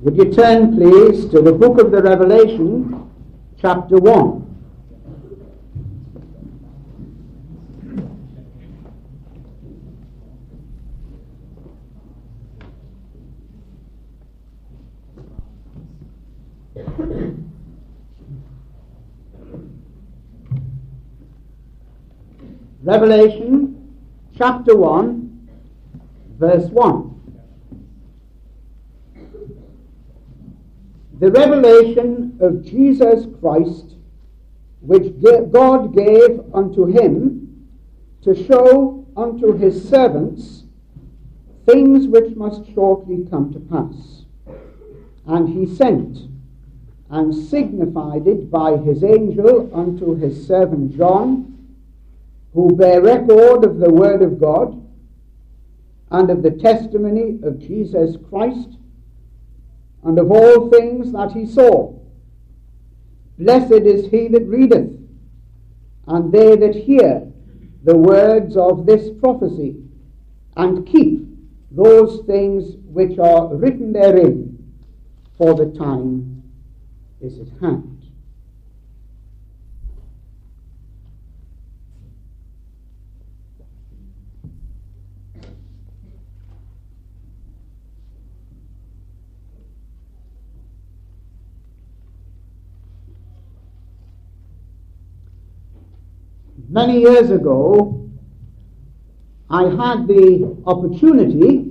Would you turn, please, to the book of the Revelation, chapter 1. Revelation, chapter 1, verse 1. The revelation of Jesus Christ, which God gave unto him to show unto his servants things which must shortly come to pass. And he sent and signified it by his angel unto his servant John, who bare record of the word of God and of the testimony of Jesus Christ, and of all things that he saw. Blessed is he that readeth, and they that hear the words of this prophecy, and keep those things which are written therein, for the time is at hand. Many years ago, I had the opportunity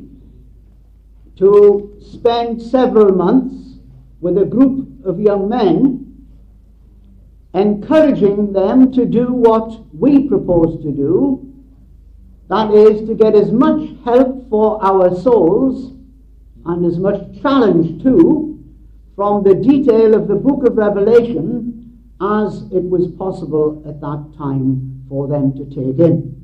to spend several months with a group of young men, encouraging them to do what we propose to do, that is, to get as much help for our souls and as much challenge too from the detail of the book of Revelation as it was possible at that time for them to take in.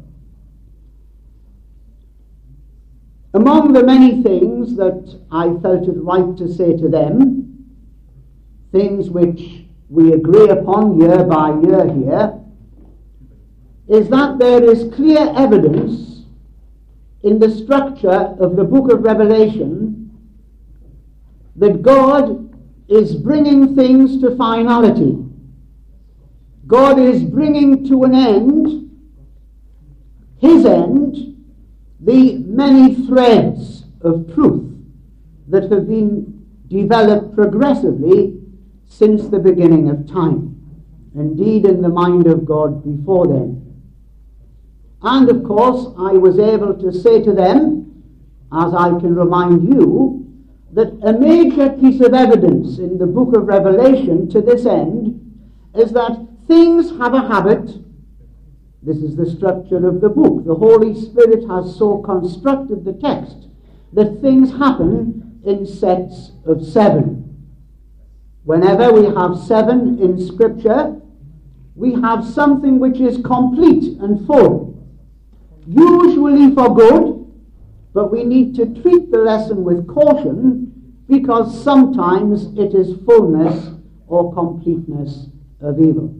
Among the many things that I felt it right to say to them, things which we agree upon year by year here, is that there is clear evidence in the structure of the book of Revelation that God is bringing things to finality. God is bringing to an end, his end, the many threads of truth that have been developed progressively since the beginning of time, indeed in the mind of God before then. And of course, I was able to say to them, as I can remind you, that a major piece of evidence in the book of Revelation to this end is that things have a habit. This is the structure of the book. The Holy Spirit has so constructed the text that things happen in sets of 7. Whenever we have 7 in Scripture, we have something which is complete and full, usually for good, but we need to treat the lesson with caution because sometimes it is fullness or completeness of evil.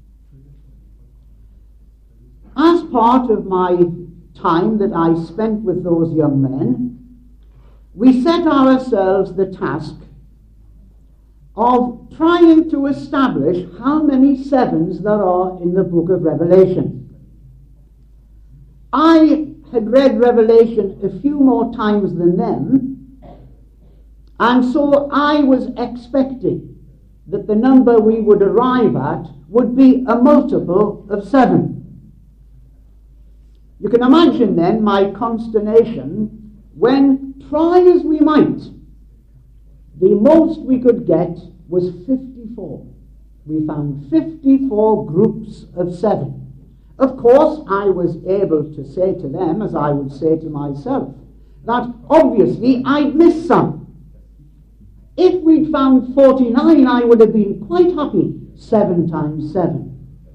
As part of my time that I spent with those young men, we set ourselves the task of trying to establish how many 7s there are in the book of Revelation. I had read Revelation a few more times than them, and so I was expecting that the number we would arrive at would be a multiple of 7. You can imagine then my consternation when, try as we might, the most we could get was 54. We found 54 groups of 7. Of course, I was able to say to them, as I would say to myself, that obviously I'd missed some. If we'd found 49, I would have been quite happy. 7 times 7.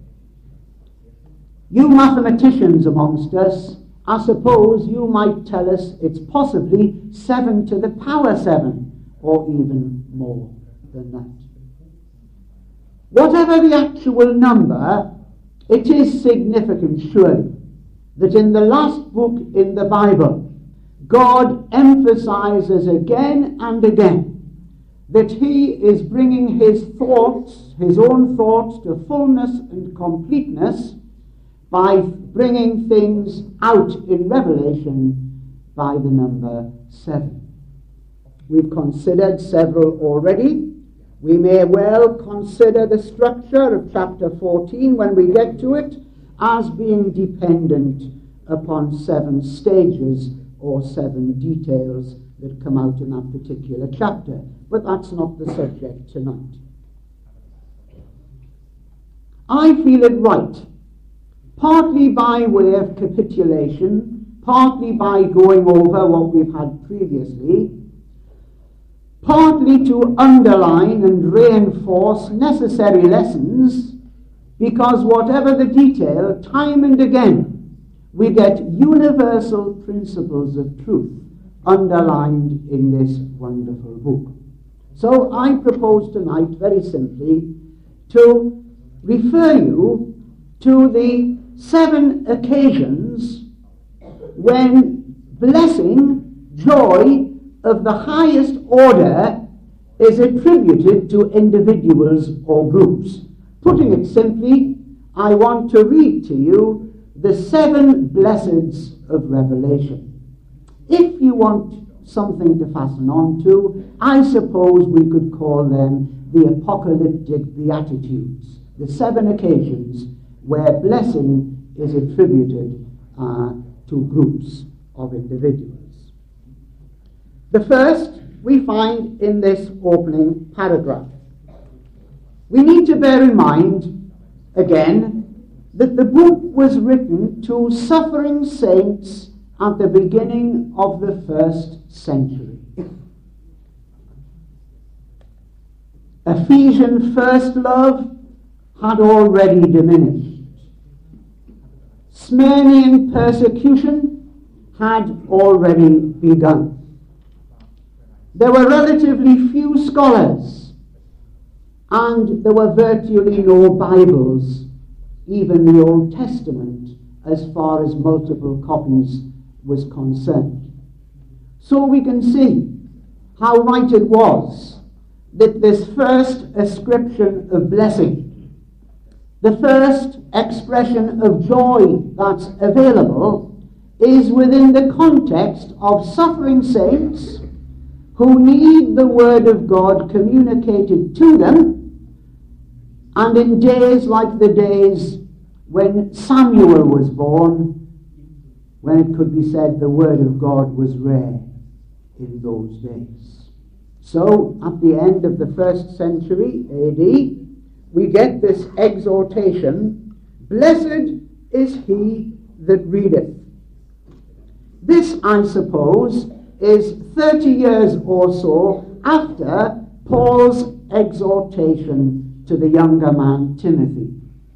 You mathematicians amongst us, I suppose you might tell us it's possibly 7 to the power 7, or even more than that. Whatever the actual number, it is significant, surely, that in the last book in the Bible, God emphasizes again and again that he is bringing his thoughts, his own thoughts, to fullness and completeness by bringing things out in Revelation by the number 7. We've considered several already. We may well consider the structure of chapter 14 when we get to it as being dependent upon 7 stages or 7 details that come out in that particular chapter. But that's not the subject tonight. I feel it right, partly by way of capitulation, partly by going over what we've had previously, partly to underline and reinforce necessary lessons, because whatever the detail, time and again, we get universal principles of truth underlined in this wonderful book. So I propose tonight, very simply, to refer you to the 7 occasions when blessing, joy of the highest order is attributed to individuals or groups. Putting it simply, I want to read to you the 7 blesseds of Revelation. If you want something to fasten on to, I suppose we could call them the apocalyptic beatitudes, the 7 occasions where blessing is attributed to groups of individuals. The first we find in this opening paragraph. We need to bear in mind, again, that the book was written to suffering saints at the beginning of the 1st century. Ephesian first love had already diminished. Smyrnian persecution had already begun. There were relatively few scholars, and there were virtually no Bibles, even the Old Testament, as far as multiple copies was concerned. So we can see how right it was that this first ascription of blessing, the first expression of joy that's available, is within the context of suffering saints who need the Word of God communicated to them, and in days like the days when Samuel was born, when it could be said the Word of God was rare in those days. So, at the end of the 1st century AD, we get this exhortation, "Blessed is he that readeth." This, I suppose, is 30 years or so after Paul's exhortation to the younger man Timothy.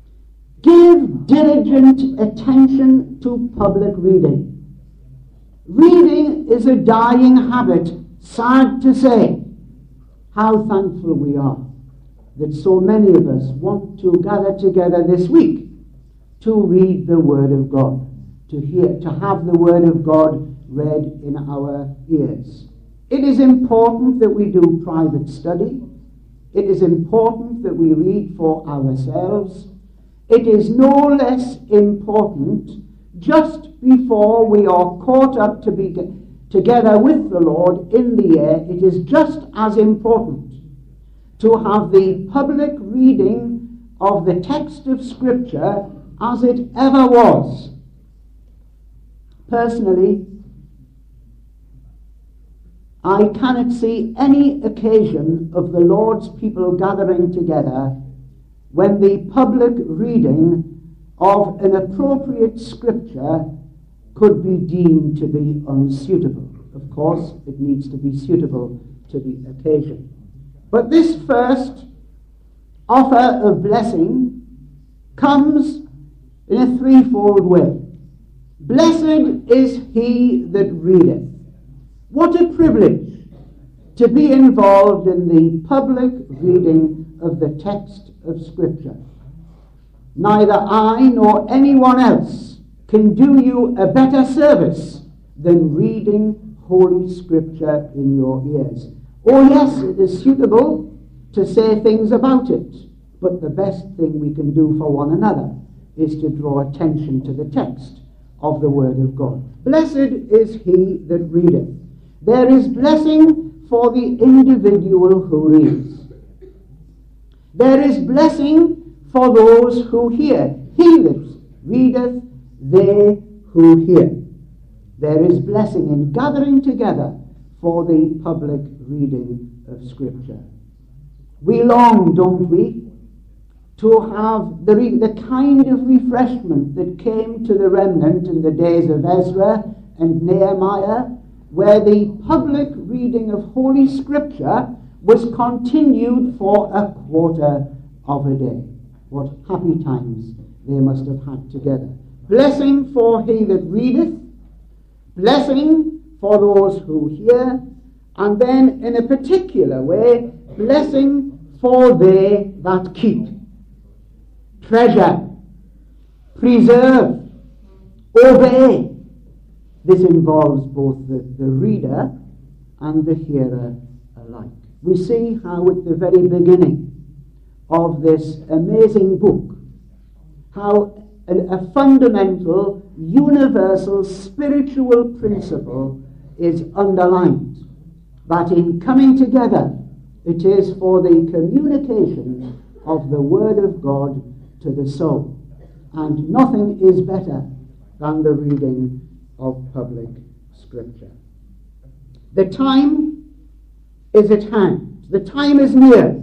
Give diligent attention to public reading. Reading is a dying habit, sad to say. How thankful we are that so many of us want to gather together this week to read the Word of God, to have the Word of God read in our ears. It is important that we do private study. It is important that we read for ourselves. It is no less important just before we are caught up to be together with the Lord in the air. It is just as important to have the public reading of the text of Scripture as it ever was. Personally, I cannot see any occasion of the Lord's people gathering together when the public reading of an appropriate Scripture could be deemed to be unsuitable. Of course, it needs to be suitable to the occasion. But this first offer of blessing comes in a threefold way. Blessed is he that readeth. What a privilege to be involved in the public reading of the text of Scripture. Neither I nor anyone else can do you a better service than reading Holy Scripture in your ears. Oh yes, it is suitable to say things about it, but the best thing we can do for one another is to draw attention to the text of the Word of God. Blessed is he that readeth. There is blessing for the individual who reads. There is blessing for those who hear. He that readeth, they who hear. There is blessing in gathering together for the public reading of Scripture. We long, don't we, to have the kind of refreshment that came to the remnant in the days of Ezra and Nehemiah, where the public reading of Holy Scripture was continued for a quarter of a day. What happy times they must have had together. Blessing for he that readeth, blessing for those who hear, and then in a particular way, blessing for they that keep. Treasure, preserve, obey. This involves both the reader and the hearer alike. We see how at the very beginning of this amazing book, how a fundamental, universal, spiritual principle is underlined. That in coming together, it is for the communication of the Word of God to the soul. And nothing is better than the reading of public Scripture. The time is at hand. The time is near.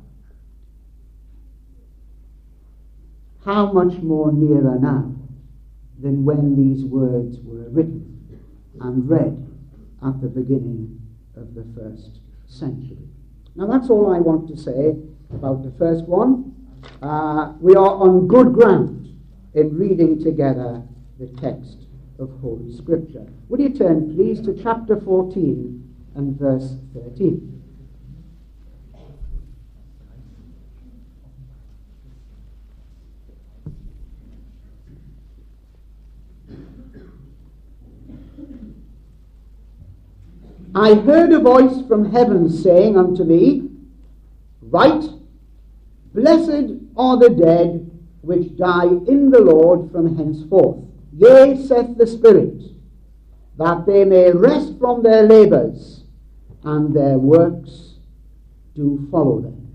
How much more nearer now than when these words were written and read at the beginning of the first century. Now that's all I want to say about the first one. We are on good ground in reading together the text of Holy Scripture. Would you turn, please, to chapter 14 and verse 13. I heard a voice from heaven saying unto me, Write, Blessed are the dead which die in the Lord from henceforth. Yea, saith the Spirit, that they may rest from their labours, and their works do follow them.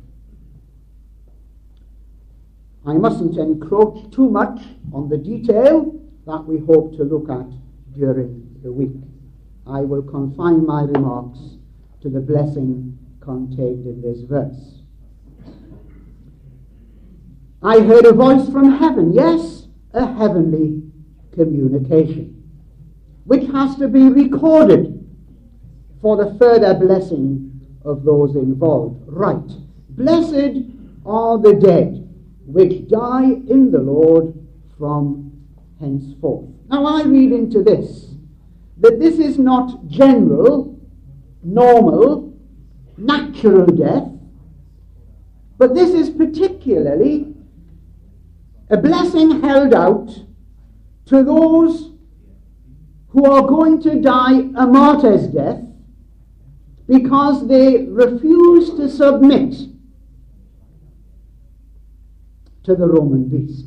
I mustn't encroach too much on the detail that we hope to look at during the week. I will confine my remarks to the blessing contained in this verse. I heard a voice from heaven, yes, a heavenly communication, which has to be recorded for the further blessing of those involved. Right. Blessed are the dead which die in the Lord from henceforth. Now I read into this that this is not general, normal, natural death, but this is particularly a blessing held out to those who are going to die a martyr's death because they refuse to submit to the Roman beast.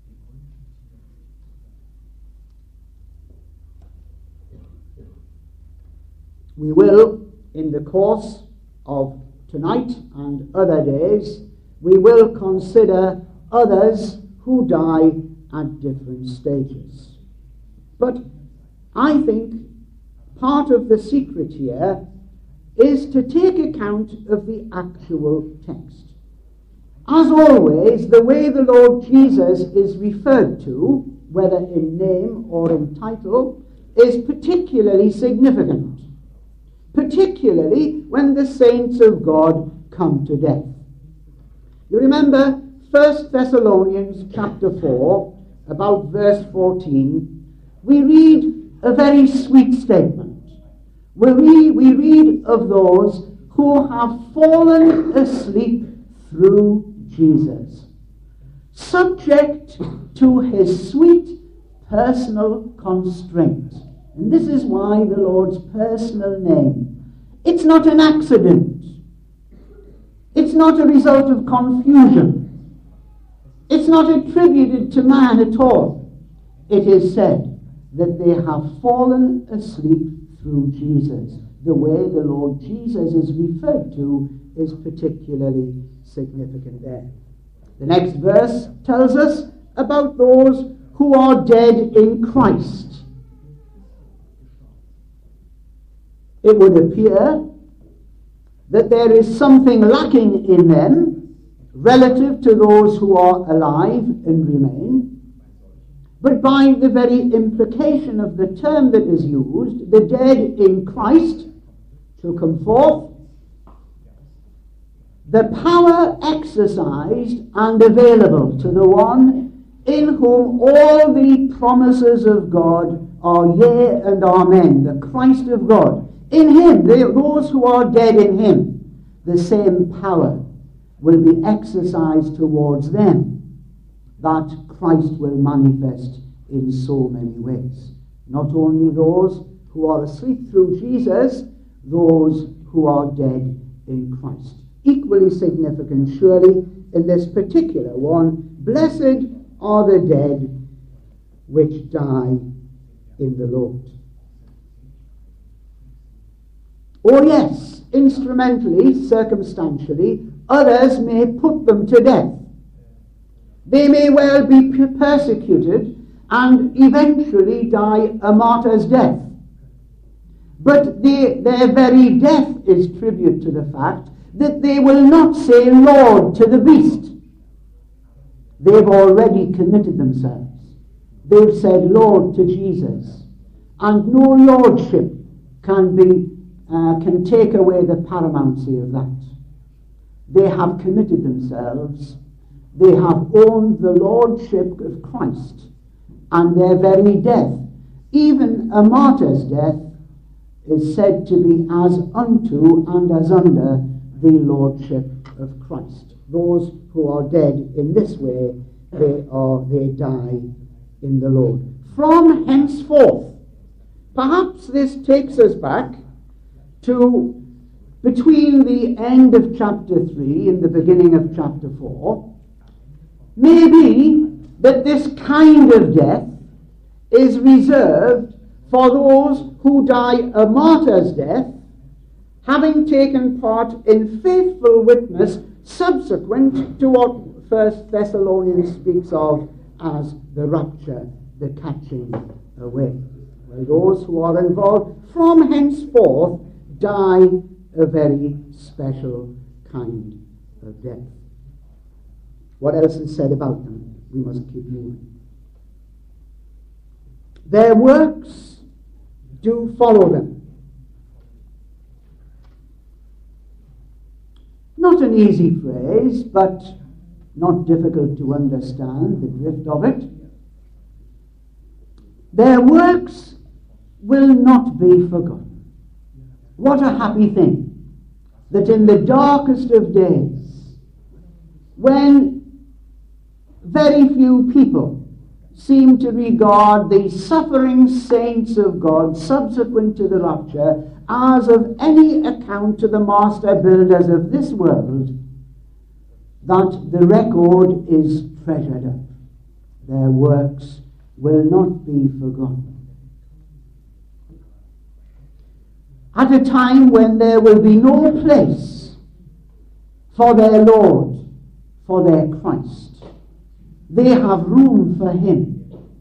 We will, in the course of tonight and other days, we will consider others who die at different stages. But I think part of the secret here is to take account of the actual text. As always, the way the Lord Jesus is referred to, whether in name or in title, is particularly significant, particularly when the saints of God come to death. You remember 1 Thessalonians chapter 4, about verse 14, we read a very sweet statement. We read of those who have fallen asleep through Jesus, subject to his sweet personal constraint. And this is why the Lord's personal name It's not an accident. It's not a result of confusion. It's not attributed to man at all. It is said that they have fallen asleep through Jesus. The way the Lord Jesus is referred to is particularly significant there. The next verse tells us about those who are dead in Christ. It would appear that there is something lacking in them relative to those who are alive and remain. But by the very implication of the term that is used, the dead in Christ shall come forth. The power exercised and available to the one in whom all the promises of God are yea and amen, the Christ of God. In him, those who are dead in him, the same power will be exercised towards them that Christ will manifest in so many ways. Not only those who are asleep through Jesus, those who are dead in Christ. Equally significant, surely, in this particular one, blessed are the dead which die in the Lord. Oh yes, instrumentally, circumstantially, others may put them to death. They may well be persecuted and eventually die a martyr's death. But their very death is tribute to the fact that they will not say Lord to the beast. They've already committed themselves. They've said Lord to Jesus. And no lordship can take away the paramountcy of that. They have committed themselves. They have owned the lordship of Christ. And their very death, even a martyr's death, is said to be as unto and as under the lordship of Christ. Those who are dead in this way, they die in the Lord. From henceforth, perhaps this takes us back to between the end of chapter 3 and the beginning of chapter 4. Maybe that this kind of death is reserved for those who die a martyr's death, having taken part in faithful witness subsequent to what 1 Thessalonians speaks of as the rapture, the catching away. Well, those who are involved from henceforth die a very special kind of death. What else is said about them? We must keep moving. Their works do follow them. Not an easy phrase, but not difficult to understand the drift of it. Their works will not be forgotten. What a happy thing that in the darkest of days, when very few people seem to regard the suffering saints of God subsequent to the rapture as of any account to the master builders of this world, that the record is treasured up. Their works will not be forgotten. At a time when there will be no place for their Lord, for their Christ, they have room for him.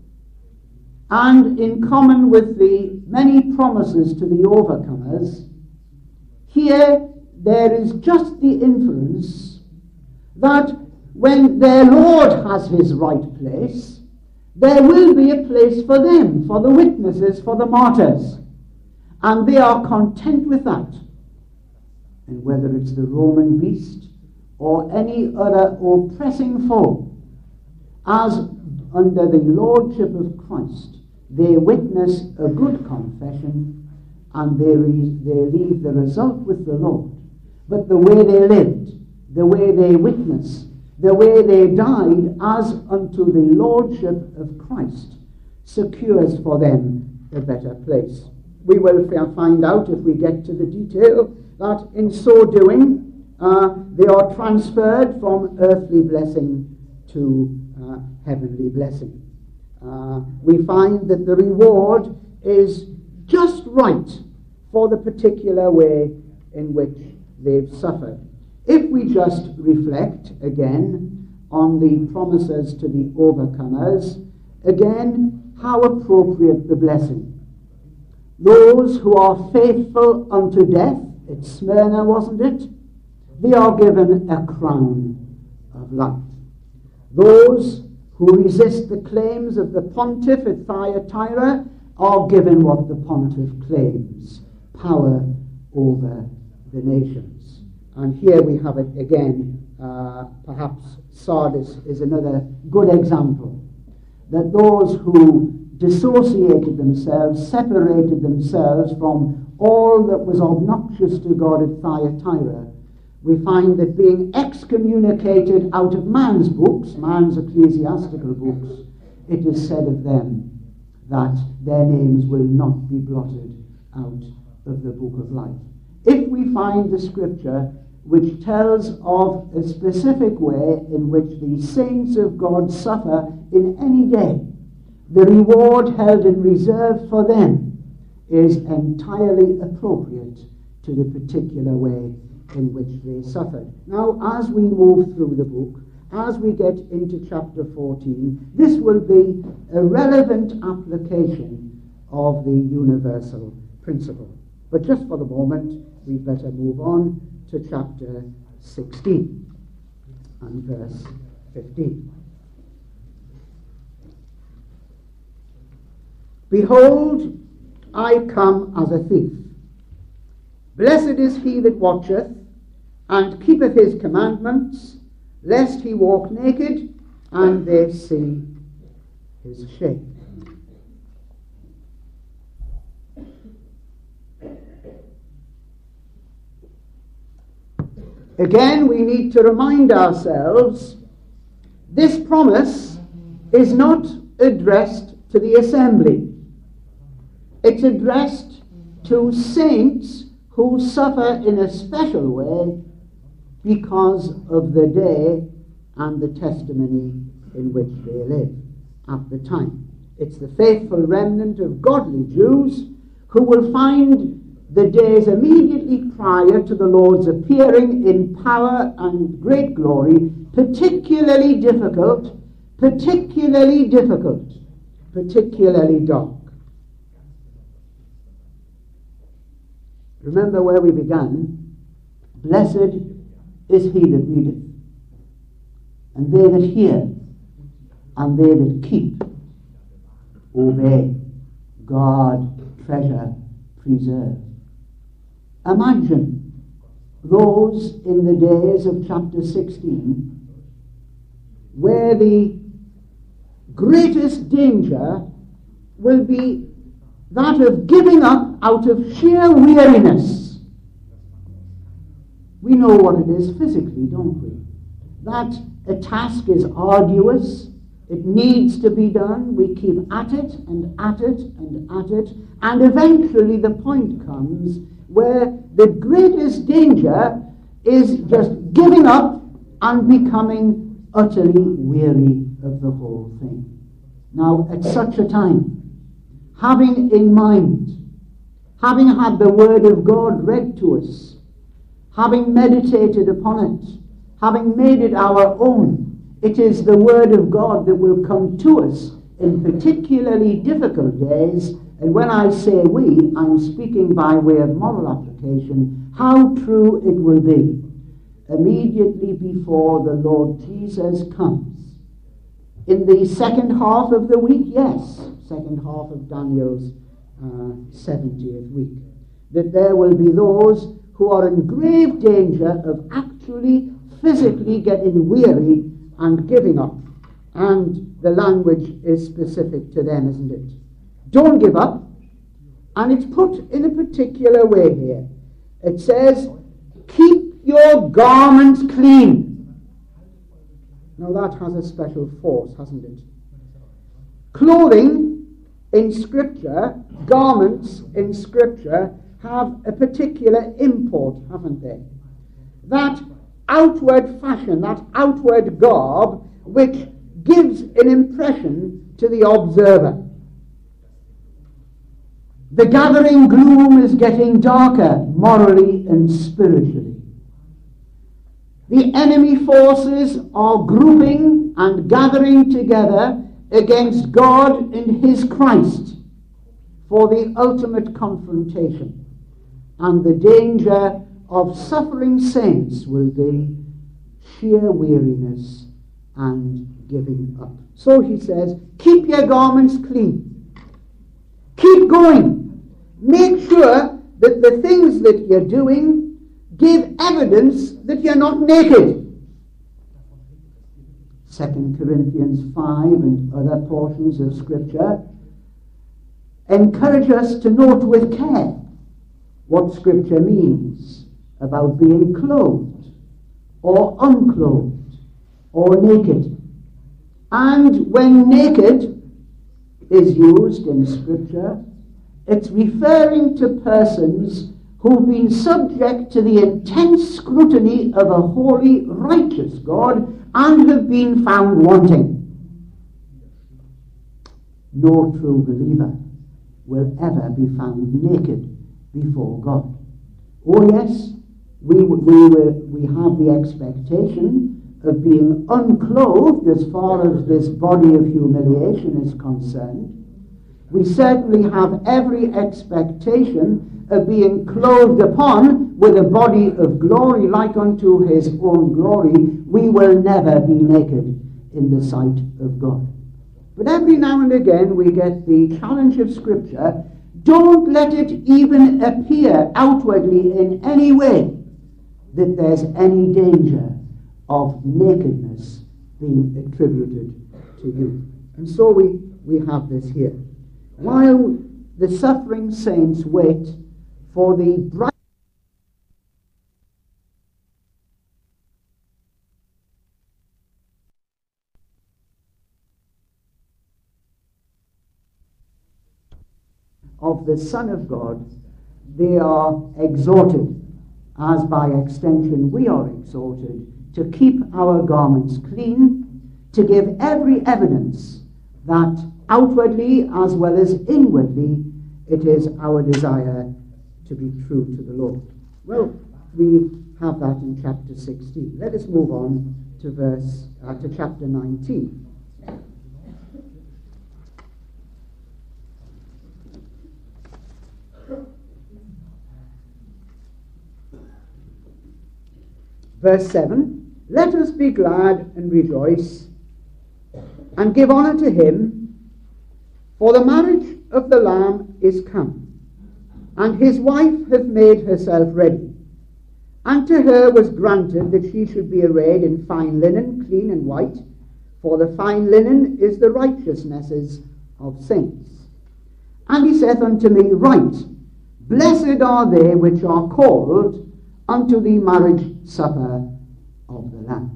And in common with the many promises to the overcomers, here there is just the inference that when their Lord has his right place, there will be a place for them, for the witnesses, for the martyrs. And they are content with that. And whether it's the Roman beast or any other oppressing foe, as under the lordship of Christ, they witness a good confession and they leave the result with the Lord. But the way they lived, the way they witnessed, the way they died as unto the lordship of Christ secures for them a better place. we will find out if we get to the detail that in so doing they are transferred from earthly blessing to heavenly blessing. We find that the reward is just right for the particular way in which they've suffered. If we just reflect again on the promises to the overcomers, again, how appropriate the blessing. Those who are faithful unto death, it's Smyrna, wasn't it? They are given a crown of life. Those who resist the claims of the pontiff at Thyatira are given what the pontiff claims, power over the nations. And here we have it again. Perhaps Sardis is another good example, that those who dissociated themselves, separated themselves from all that was obnoxious to God at Thyatira, we find that being excommunicated out of man's books, man's ecclesiastical books, it is said of them that their names will not be blotted out of the book of life. If we find the scripture which tells of a specific way in which the saints of God suffer in any day, the reward held in reserve for them is entirely appropriate to the particular way in which they suffered. Now, as we move through the book, as we get into chapter 14, this will be a relevant application of the universal principle. But just for the moment, we'd better move on to chapter 16 and verse 15. Behold, I come as a thief. Blessed is he that watcheth, and keepeth his commandments, lest he walk naked, and they see his shame. Again, we need to remind ourselves, this promise is not addressed to the assembly. It's addressed to saints who suffer in a special way because of the day and the testimony in which they live at the time. It's the faithful remnant of godly Jews who will find the days immediately prior to the Lord's appearing in power and great glory particularly difficult, particularly dark. Remember where we began. Blessed is he that readeth, and they that hear, and they that keep, obey, guard, treasure, preserve. Imagine those in the days of chapter 16 where the greatest danger will be that of giving up out of sheer weariness. We know what it is physically, don't we? That a task is arduous, it needs to be done, we keep at it and at it and at it, and eventually the point comes where the greatest danger is just giving up and becoming utterly weary of the whole thing. Now, at such a time, having in mind, having had the Word of God read to us, having meditated upon it, having made it our own, it is the Word of God that will come to us in particularly difficult days. And when I say we, I'm speaking by way of moral application, how true it will be immediately before the Lord Jesus comes. In the second half of the week, yes, second half of Daniel's 70th week, that there will be those who are in grave danger of actually physically getting weary and giving up. And the language is specific to them, isn't it? Don't give up. And it's put in a particular way here. It says, keep your garments clean. Now that has a special force, hasn't it? Clothing in Scripture, garments in Scripture, have a particular import, haven't they? That outward fashion, that outward garb, which gives an impression to the observer. The gathering gloom is getting darker, morally and spiritually. The enemy forces are grouping and gathering together against God and his Christ for the ultimate confrontation. And the danger of suffering saints will be sheer weariness and giving up. So he says, keep your garments clean. Keep going. Make sure that the things that you're doing give evidence that you're not naked. 2 Corinthians 5 and other portions of Scripture encourage us to note with care what Scripture means about being clothed or unclothed or naked. And when naked is used in Scripture, it's referring to persons who've been subject to the intense scrutiny of a holy, righteous God and have been found wanting. No true believer will ever be found naked before God. Oh yes, we have the expectation of being unclothed as far as this body of humiliation is concerned. We certainly have every expectation of being clothed upon with a body of glory like unto his own glory. We will never be naked in the sight of God. But every now and again we get the challenge of Scripture. Don't let it even appear outwardly in any way that there's any danger of nakedness being attributed to you. And so we have this here. While the suffering saints wait for the bright of the Son of God, they are exhorted, as by extension we are exhorted, to keep our garments clean, to give every evidence that outwardly as well as inwardly it is our desire to be true to the Lord. Well, we have that in chapter 16. Let us move on to chapter 19. Verse 7, let us be glad and rejoice and give honor to him, for the marriage of the Lamb is come, and his wife hath made herself ready. And to her was granted that she should be arrayed in fine linen, clean and white, for the fine linen is the righteousnesses of saints. And he saith unto me, write, blessed are they which are called unto the marriage supper of the Lamb.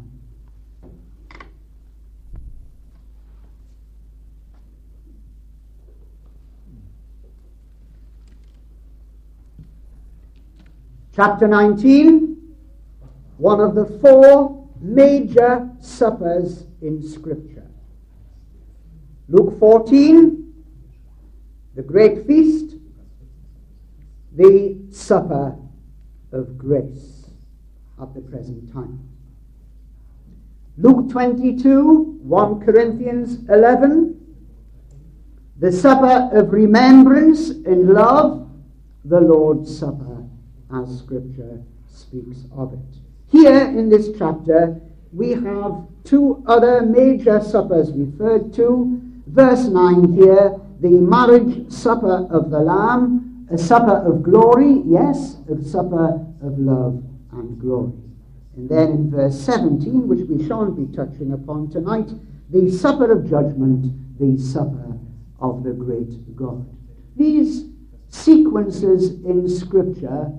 Chapter 19, one of the four major suppers in Scripture. Luke 14, the great feast, the supper of grace at the present time. Luke 22, 1 Corinthians 11, the supper of remembrance and love, the Lord's Supper, as Scripture speaks of it. Here in this chapter, we have two other major suppers referred to. Verse 9 here, the marriage supper of the Lamb, a supper of glory, yes, a supper of love and glory. And then in verse 17, which we shan't be touching upon tonight, the supper of judgment, the supper of the great God. These sequences in Scripture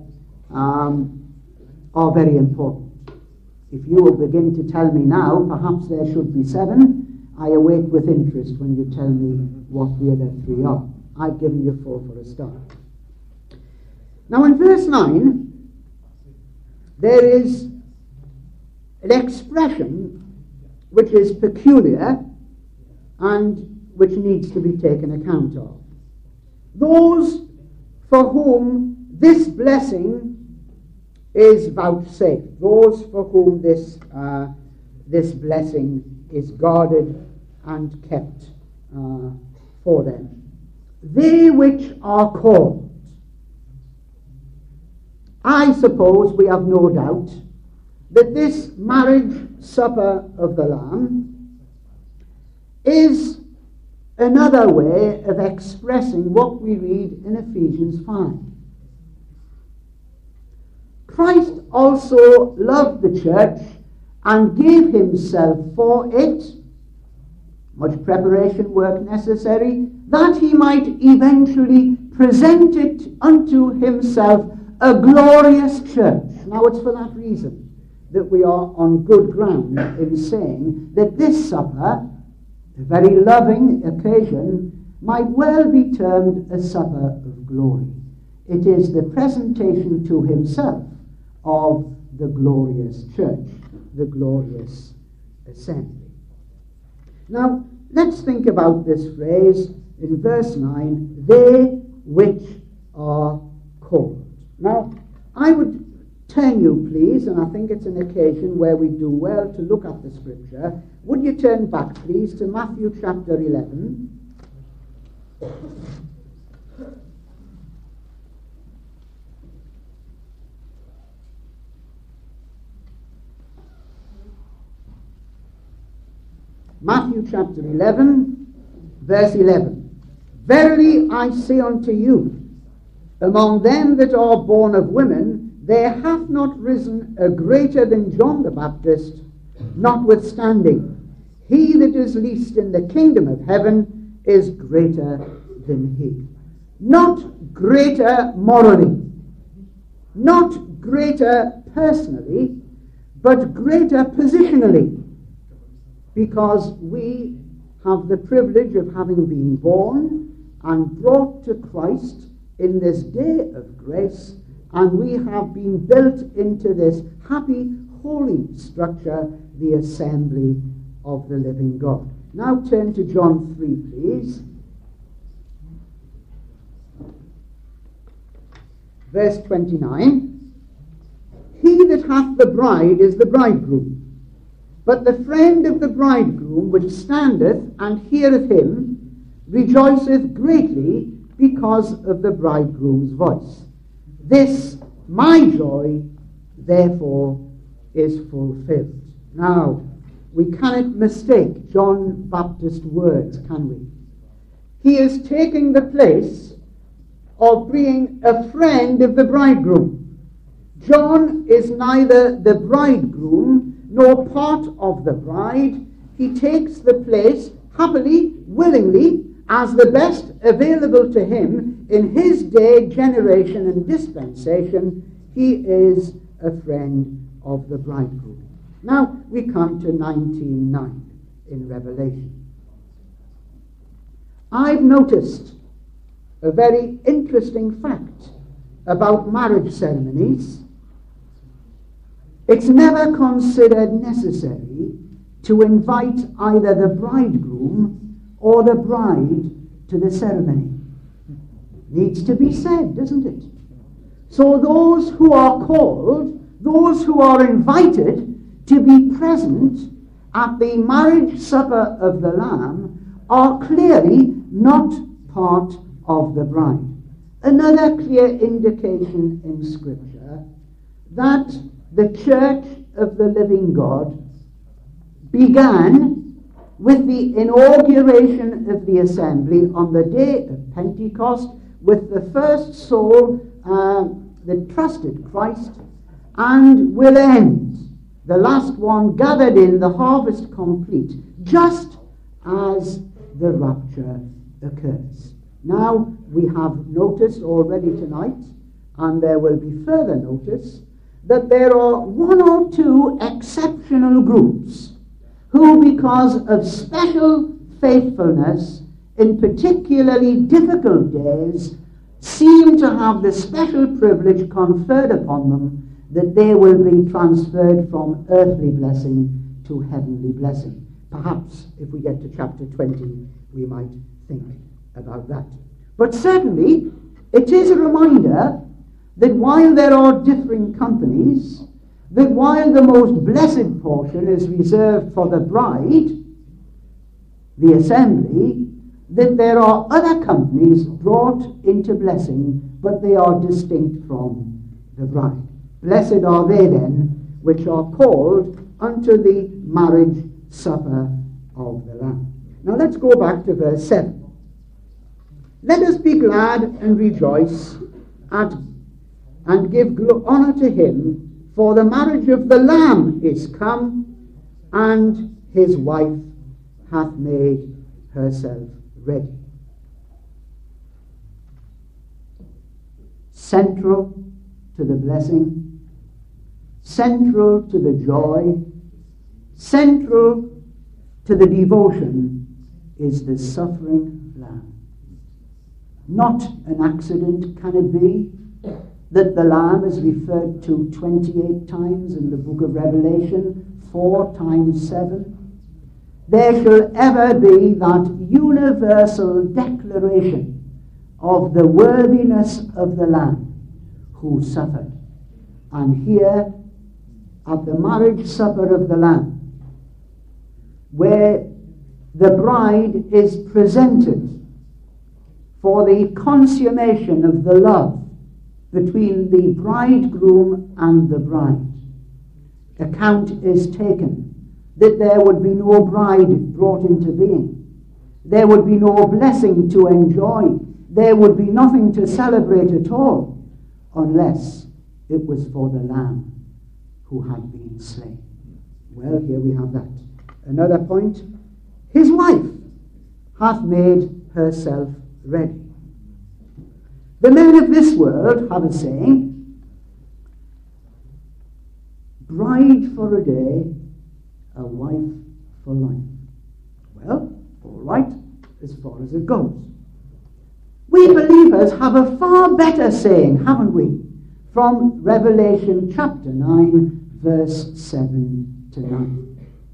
are very important. If you will begin to tell me now, perhaps there should be 7, I await with interest when you tell me what the other three are. I've given you 4 for a start. Now in verse 9, there is an expression which is peculiar and which needs to be taken account of. Those for whom this blessing is vouchsafed, those for whom this blessing is guarded and kept for them. They which are called. I suppose we have no doubt that this marriage supper of the Lamb is another way of expressing what we read in Ephesians 5. Christ also loved the church and gave himself for it, much preparation work necessary, that he might eventually present it unto himself a glorious church. Now it's for that reason that we are on good ground in saying that this supper, a very loving occasion, might well be termed a supper of glory. It is the presentation to himself of the glorious church, the glorious assembly. Now, let's think about this phrase in verse 9, they which are called. Now, I would turn you, please, and I think it's an occasion where we do well to look at the scripture. Would you turn back, please, to Matthew chapter 11? Matthew chapter 11, verse 11. Verily I say unto you, among them that are born of women, there hath not risen a greater than John the Baptist, notwithstanding, he that is least in the kingdom of heaven is greater than he. Not greater morally, not greater personally, but greater positionally, because we have the privilege of having been born and brought to Christ in this day of grace, and we have been built into this happy, holy structure, the assembly of the living God. Now turn to John 3, please. Verse 29. He that hath the bride is the bridegroom. But the friend of the bridegroom which standeth and heareth him rejoiceth greatly because of the bridegroom's voice. This my joy therefore is fulfilled. Now, we cannot mistake John Baptist's words, can we? He is taking the place of being a friend of the bridegroom. John is neither the bridegroom nor part of the bride. He takes the place happily, willingly, as the best available to him in his day, generation, and dispensation. He is a friend of the bridegroom. Now we come to 19:9 in Revelation. I've noticed a very interesting fact about marriage ceremonies. It's never considered necessary to invite either the bridegroom or the bride to the ceremony. Needs to be said, doesn't it? So those who are called, those who are invited to be present at the marriage supper of the Lamb are clearly not part of the bride. Another clear indication in Scripture that the church of the living God began with the inauguration of the assembly on the day of Pentecost, with the first soul that trusted Christ, and will end, the last one gathered in, the harvest complete, just as the rapture occurs. Now, we have noticed already tonight, and there will be further notice, that there are one or two exceptional groups who, because of special faithfulness in particularly difficult days, seem to have the special privilege conferred upon them that they will be transferred from earthly blessing to heavenly blessing. Perhaps if we get to chapter 20, we might think about that. But certainly, it is a reminder that while there are differing companies, that while the most blessed portion is reserved for the bride, the assembly, that there are other companies brought into blessing, but they are distinct from the bride. Blessed are they then which are called unto the marriage supper of the Lamb. Now let's go back to verse 7. Let us be glad and rejoice and give honor to him, for the marriage of the Lamb is come, and his wife hath made herself ready. Central to the blessing, central to the joy, central to the devotion is the suffering Lamb. Not an accident can it be that the Lamb is referred to 28 times in the book of Revelation, 4 times 7. There shall ever be that universal declaration of the worthiness of the Lamb who suffered. And here, at the marriage supper of the Lamb, where the bride is presented for the consummation of the love between the bridegroom and the bride, account is taken that there would be no bride brought into being. There would be no blessing to enjoy. There would be nothing to celebrate at all unless it was for the Lamb who had been slain. Well, here we have that. Another point, his wife hath made herself ready. The men of this world have a saying, bride for a day, a wife for life. Well, all right, as far as it goes. We believers have a far better saying, haven't we? From Revelation chapter 9, verse 7 to 9.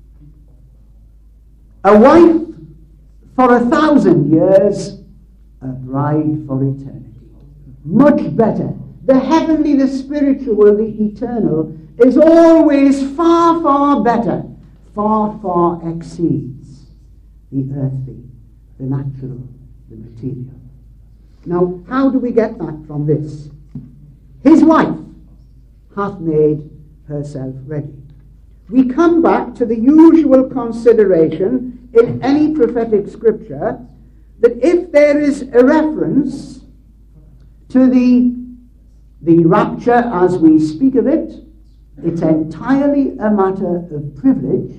A wife for 1,000 years, a bride for eternity. Much better. The heavenly, the spiritual, the eternal is always far, far better. Far, far exceeds the earthly, the natural, the material. Now, how do we get that from this? His wife hath made herself ready. We come back to the usual consideration in any prophetic scripture that if there is a reference to the rapture as we speak of it, it's entirely a matter of privilege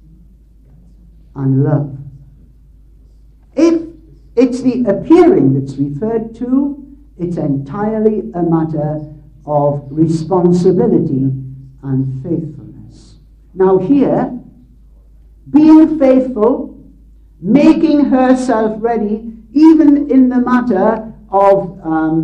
and love. If it's the appearing that's referred to, it's entirely a matter of responsibility and faithfulness. Now here, being faithful, making herself ready, even in the matter of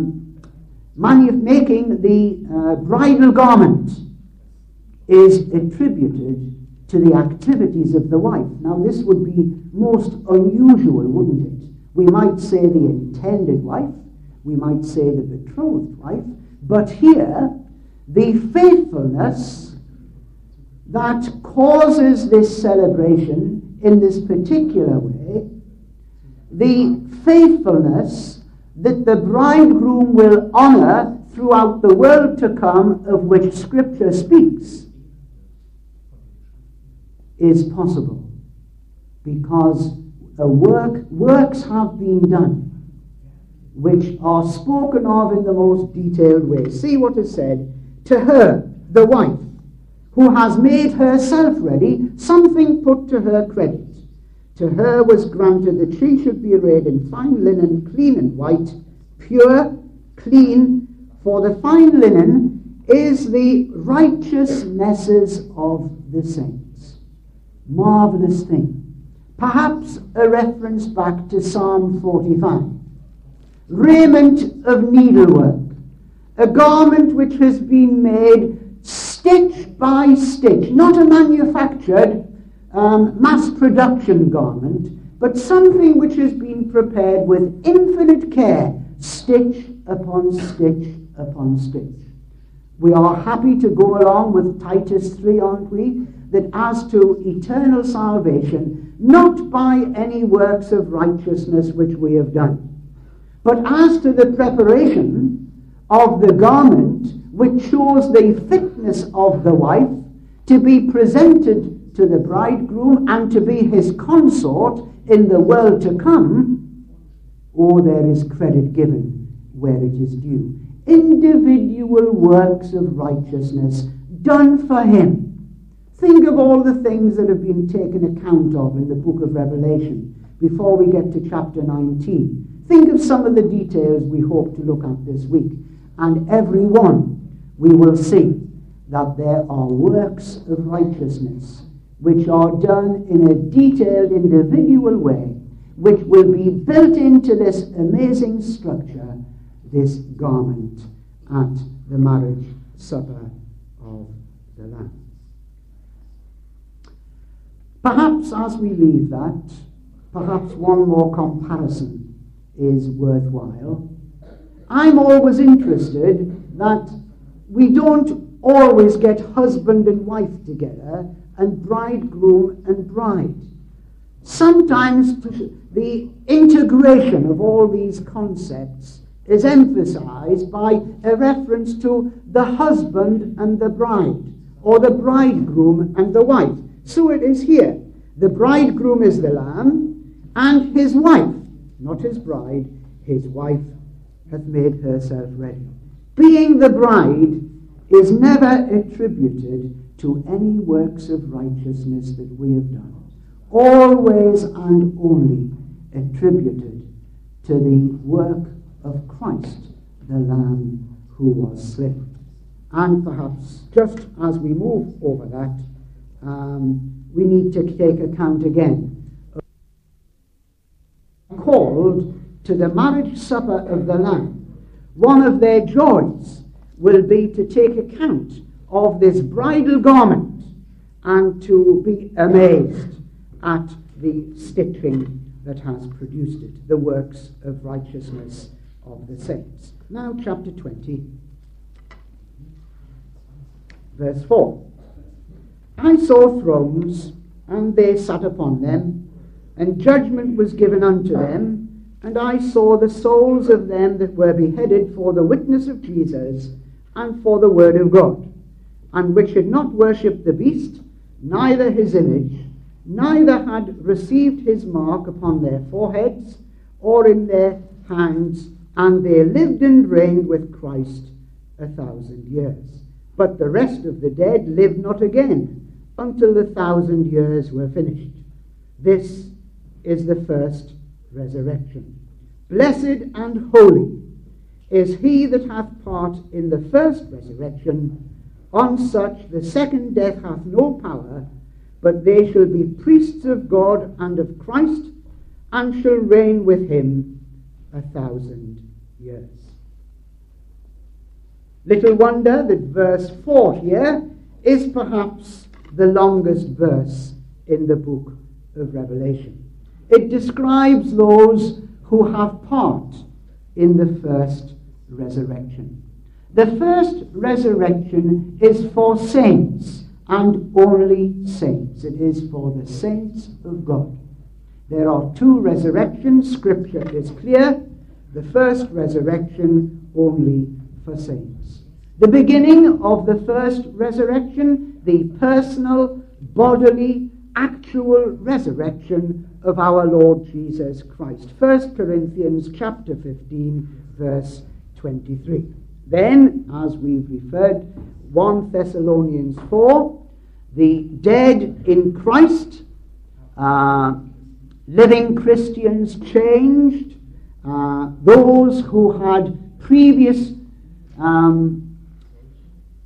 making the bridal garment, is attributed to the activities of the wife. Now this would be most unusual, wouldn't it? We might say the intended wife, we might say the betrothed wife, but here, the faithfulness that causes this celebration in this particular way, the faithfulness that the bridegroom will honor throughout the world to come, of which Scripture speaks, is possible because works have been done which are spoken of in the most detailed way. See what is said. To her, the wife, who has made herself ready, something put to her credit. To her was granted that she should be arrayed in fine linen, clean and white, pure, clean, for the fine linen is the righteousnesses of the saints. marvelous thing. Perhaps a reference back to Psalm 45. Raiment of needlework, a garment which has been made stitch by stitch, not a manufactured mass production garment, but something which has been prepared with infinite care, stitch upon stitch upon stitch. We are happy to go along with Titus 3, aren't we? That as to eternal salvation, not by any works of righteousness which we have done, but as to the preparation of the garment which shows the fitness of the wife to be presented to the bridegroom and to be his consort in the world to come, there is credit given where it is due. Individual works of righteousness done for him. Think of all the things that have been taken account of in the book of Revelation before we get to chapter 19. Think of some of the details we hope to look at this week. And every one we will see that there are works of righteousness which are done in a detailed individual way, which will be built into this amazing structure, this garment at the marriage supper of the Lamb. Perhaps as we leave that, perhaps one more comparison is worthwhile. I'm always interested that we don't always get husband and wife together and bridegroom and bride. Sometimes the integration of all these concepts is emphasized by a reference to the husband and the bride, or the bridegroom and the wife. So it is here. The bridegroom is the Lamb, and his wife, not his bride, his wife hath made herself ready. Being the bride is never attributed to any works of righteousness that we have done. Always and only attributed to the work of Christ, the Lamb who was slain. And perhaps just as we move over that, we need to take account again of called to the marriage supper of the Lamb. One of their joys will be to take account of this bridal garment and to be amazed at the stitching that has produced it, the works of righteousness of the saints. Now chapter 20, verse 4. I saw thrones, and they sat upon them, and judgment was given unto them, and I saw the souls of them that were beheaded for the witness of Jesus and for the word of God, and which had not worshipped the beast, neither his image, neither had received his mark upon their foreheads or in their hands, and they lived and reigned with Christ 1,000 years. But the rest of the dead lived not again until the 1,000 years were finished. This is the first resurrection. Blessed and holy is he that hath part in the first resurrection. On such the second death hath no power, but they shall be priests of God and of Christ, and shall reign with him 1,000 years. Little wonder that verse 4 here is perhaps the longest verse in the book of Revelation. It describes those who have part in the first resurrection. The first resurrection is for saints and only saints. It is for the saints of God. There are two resurrections. Scripture is clear. The first resurrection only for saints. The beginning of the first resurrection, the personal, bodily, actual resurrection of our Lord Jesus Christ. 1 Corinthians chapter 15, verse 23. Then, as we've referred, 1 Thessalonians 4, the dead in Christ, living Christians changed, those who had previous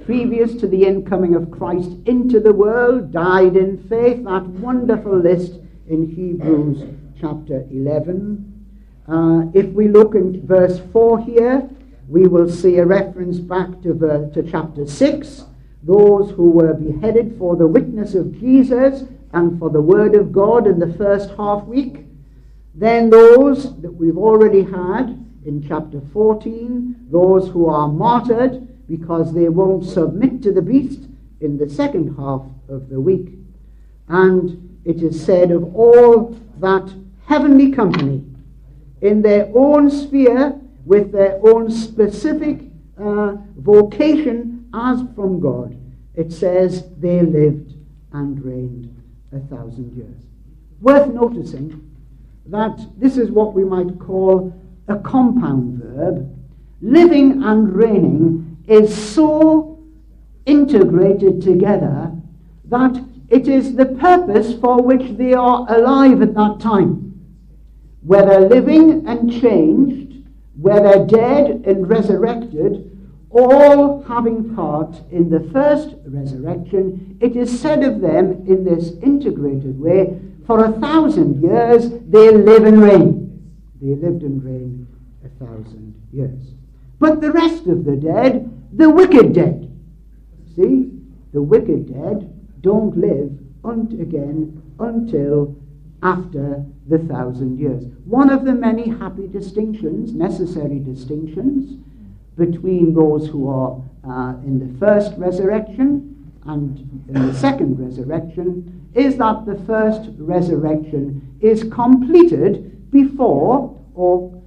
previous to the incoming of Christ into the world, died in faith, that wonderful list in Hebrews chapter 11. If we look in verse 4 here, we will see a reference back to chapter 6, those who were beheaded for the witness of Jesus and for the word of God in the first half week. Then those that we've already had in chapter 14, those who are martyred because they won't submit to the beast in the second half of the week. And it is said of all that heavenly company, in their own sphere, with their own specific vocation as from God, it says they lived and reigned 1,000 years. Worth noticing that this is what we might call a compound verb. Living and reigning is so integrated together that it is the purpose for which they are alive at that time. Whether living and changed, whether dead and resurrected, all having part in the first resurrection, it is said of them in this integrated way, for 1,000 years they live and reign. They lived and reigned 1,000 years. But the rest of the dead, the wicked dead, see, the wicked dead don't live again until after the 1,000 years. One of the many happy distinctions, necessary distinctions, between those who are in the first resurrection and in the second resurrection is that the first resurrection is completed before or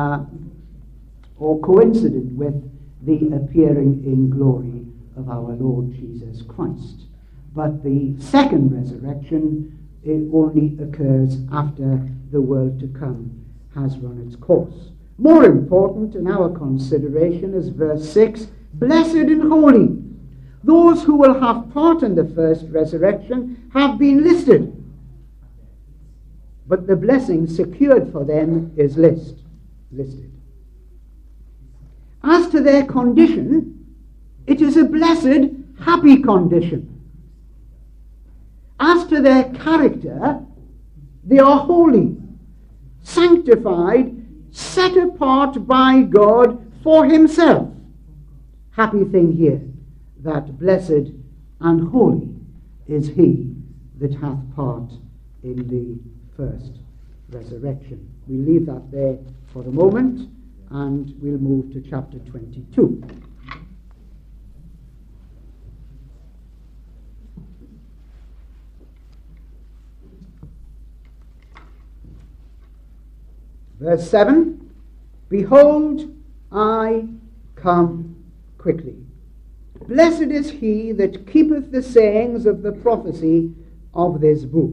coincident with the appearing in glory of our Lord Jesus Christ. But the second resurrection, it only occurs after the world to come has run its course. More important in our consideration is verse 6, blessed and holy. Those who will have part in the first resurrection have been listed. But the blessing secured for them is listed. As to their condition, it is a blessed, happy condition. As to their character, they are holy, sanctified, set apart by God for himself. Happy thing here, that blessed and holy is he that hath part in the first resurrection. We leave that there for the moment, and we'll move to chapter 22. Verse 7, behold, I come quickly. Blessed is he that keepeth the sayings of the prophecy of this book.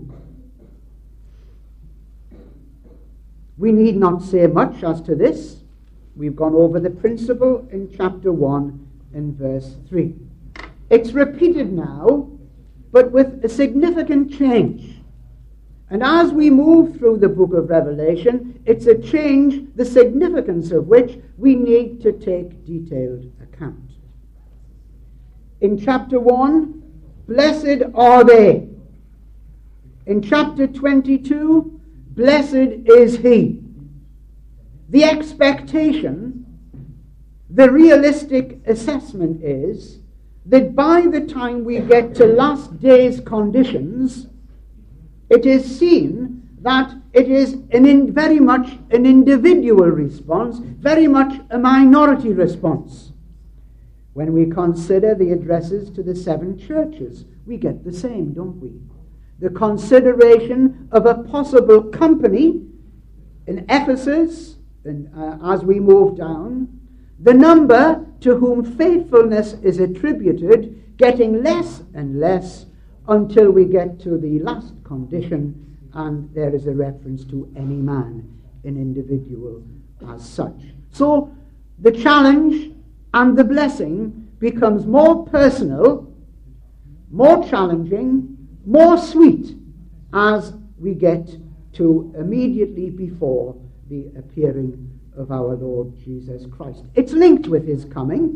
We need not say much as to this. We've gone over the principle in chapter 1 and verse 3. It's repeated now, but with a significant change. And as we move through the book of Revelation, it's a change, the significance of which we need to take detailed account. In chapter 1, blessed are they. In chapter 22, blessed is he. The expectation, the realistic assessment is that by the time we get to last day's conditions, it is seen that it is very much an individual response, very much a minority response. When we consider the addresses to the 7 churches, we get the same, don't we? The consideration of a possible company in Ephesus, and as we move down, the number to whom faithfulness is attributed getting less and less until we get to the last condition, and there is a reference to any man, an individual as such. So the challenge and the blessing becomes more personal, more challenging, more sweet as we get to immediately before the appearing of our Lord Jesus Christ. It's linked with his coming.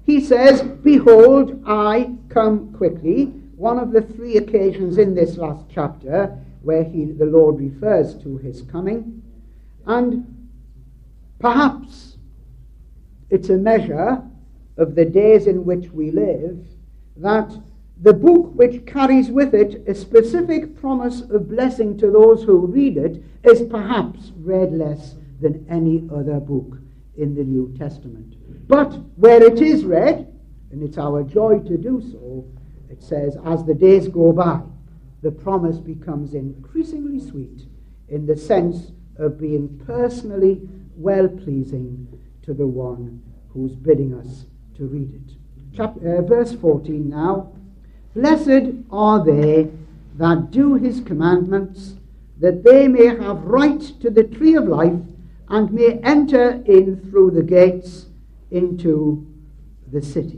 he says, "Behold, I come quickly." One of the three occasions in this last chapter where the Lord refers to his coming. And perhaps it's a measure of the days in which we live that the book which carries with it a specific promise of blessing to those who read it is perhaps read less than any other book in the New Testament. But where it is read, and it's our joy to do so, it says, as the days go by, the promise becomes increasingly sweet in the sense of being personally well-pleasing to the one who's bidding us to read it. Verse 14 now. "Blessed are they that do his commandments, that they may have right to the tree of life, and may enter in through the gates into the city."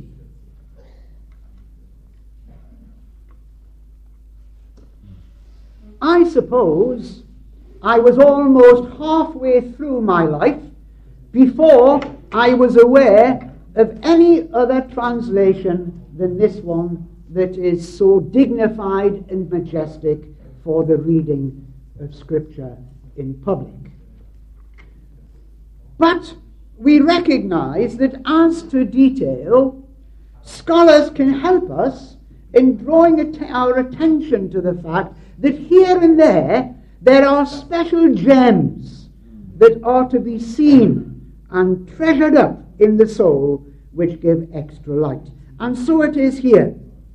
I suppose I was almost halfway through my life before I was aware of any other translation than this one that is so dignified and majestic for the reading of Scripture in public. But we recognize that as to detail, scholars can help us in drawing our attention to the fact that here and there are special gems that are to be seen and treasured up in the soul which give extra light. And so it is here.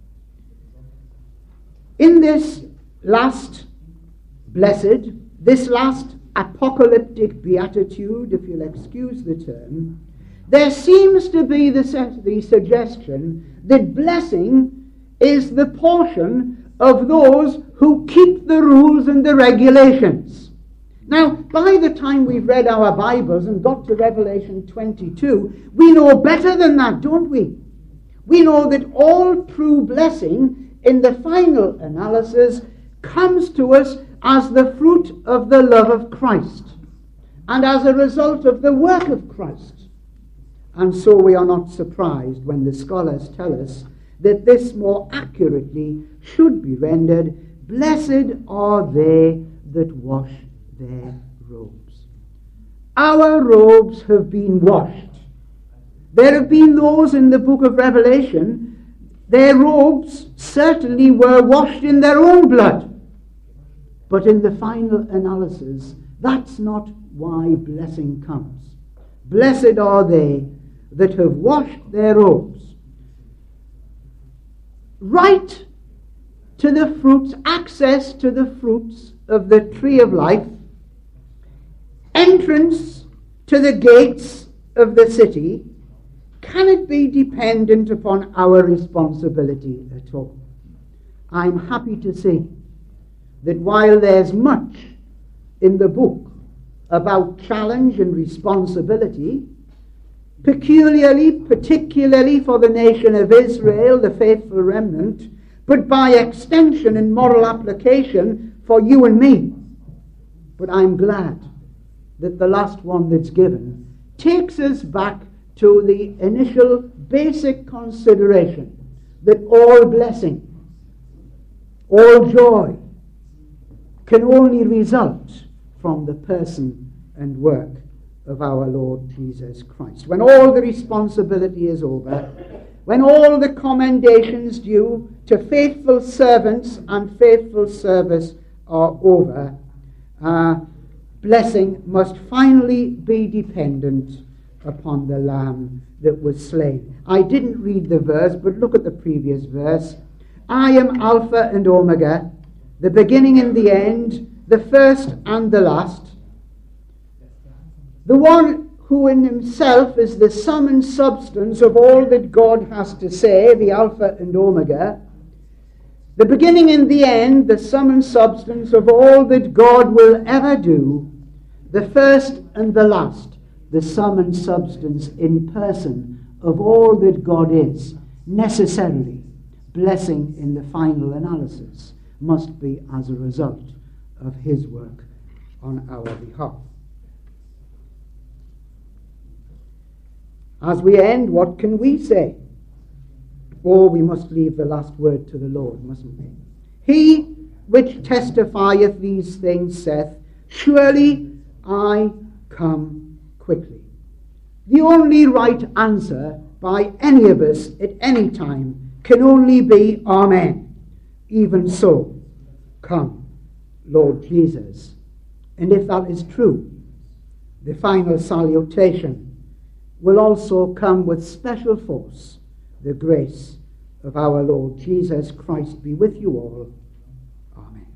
In this last this last apocalyptic beatitude, if you'll excuse the term, there seems to be the suggestion that blessing is the portion of those who keep the rules and the regulations. Now, by the time we've read our Bibles and got to Revelation 22, we know better than that, don't we? We know that all true blessing in the final analysis comes to us as the fruit of the love of Christ and as a result of the work of Christ. And so we are not surprised when the scholars tell us that this more accurately should be rendered, "Blessed are they that wash their robes." Our robes have been washed. There have been those in the book of Revelation, their robes certainly were washed in their own blood. But in the final analysis, that's not why blessing comes. Blessed are they that have washed their robes. Right to the fruits, access to the fruits of the tree of life, entrance to the gates of the city, can it be dependent upon our responsibility at all? I'm happy to say that while there's much in the book about challenge and responsibility, particularly for the nation of Israel, the faithful remnant, but by extension and moral application for you and me. But I'm glad that the last one that's given takes us back to the initial basic consideration that all blessing, all joy can only result from the person and work of our Lord Jesus Christ. When all the responsibility is over, when all the commendations due to faithful servants and faithful service are over, blessing must finally be dependent upon the Lamb that was slain. I didn't read the verse, but look at the previous verse. "I am Alpha and Omega, the beginning and the end, the first and the last. The one who in himself is the sum and substance of all that God has to say, the Alpha and Omega. The beginning and the end, the sum and substance of all that God will ever do. The first and the last, the sum and substance in person of all that God is. Necessarily, blessing in the final analysis must be as a result of his work on our behalf. As we end, what can we say? Or we must leave the last word to the Lord, mustn't we? He which testifieth these things saith, surely I come quickly. The only right answer by any of us at any time can only be Amen. Even so, come, Lord Jesus. And if that is true, the final salutation will also come with special force. The grace of our Lord Jesus Christ be with you all.